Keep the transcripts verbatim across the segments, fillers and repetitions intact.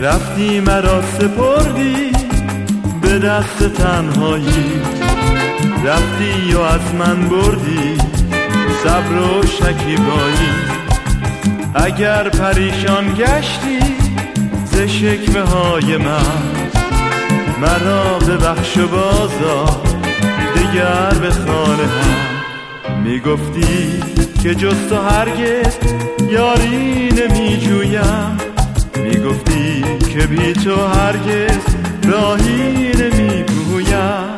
رفتی مرا سپردی به دست تنهایی، رفتی و از من بردی صبر و شکیبایی. اگر پریشان گشتی ز شکوه های من، مرا ببخش و بازا دیگر به خانه هم. میگفتی که جز تو هرگز یاری نمی جویم، میگفتی که بی تو هرگز راهی نمی گویم.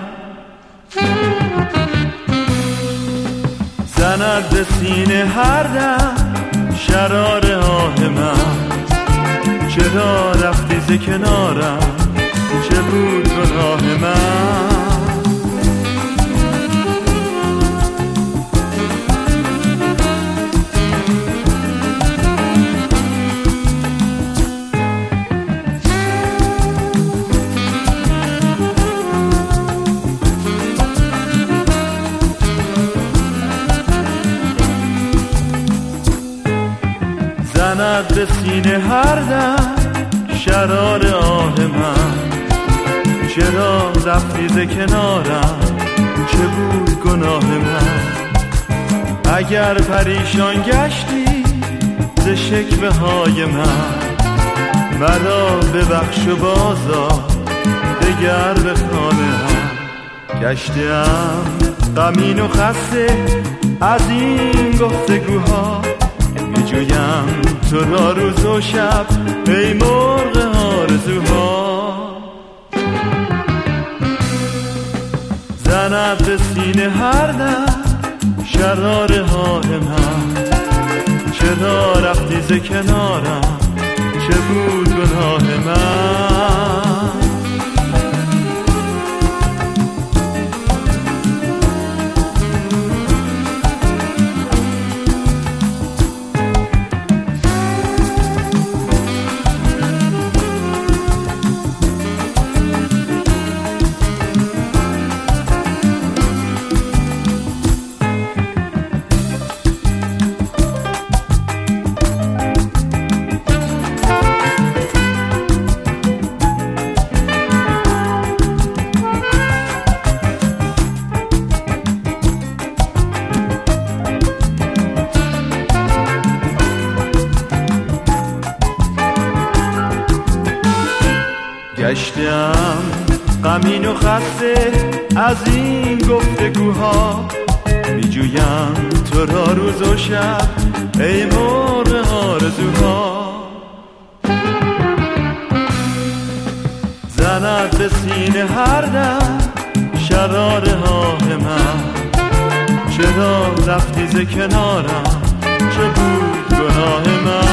زند به سینه هر دم شرار آه من، چرا رفتی ز کنارم، چه بود گناه من؟ زند به سینه هر دم شرار آه من، چرا رفتی ز کنارم، چه بود گناه من؟ اگر پریشان گشتی ز شکوه های من، مرا ببخش و بازا دگر به خانه هم. گشتم غمین و خسته از این گفتگوها، میجویم تو را روز و شب ای مرغ آرزوها. زند به سینه هر دم شرار های من، چرا رفتی ز کنارم، چه بود گناه من؟ گشتم غمین و خسته از این گفتگوها، میجویم تو را روز و شب ای مرغ آرزوها. زند به سینه هر دم شرار آه من، چرا رفتی ز کنارم، چه بود گناه من؟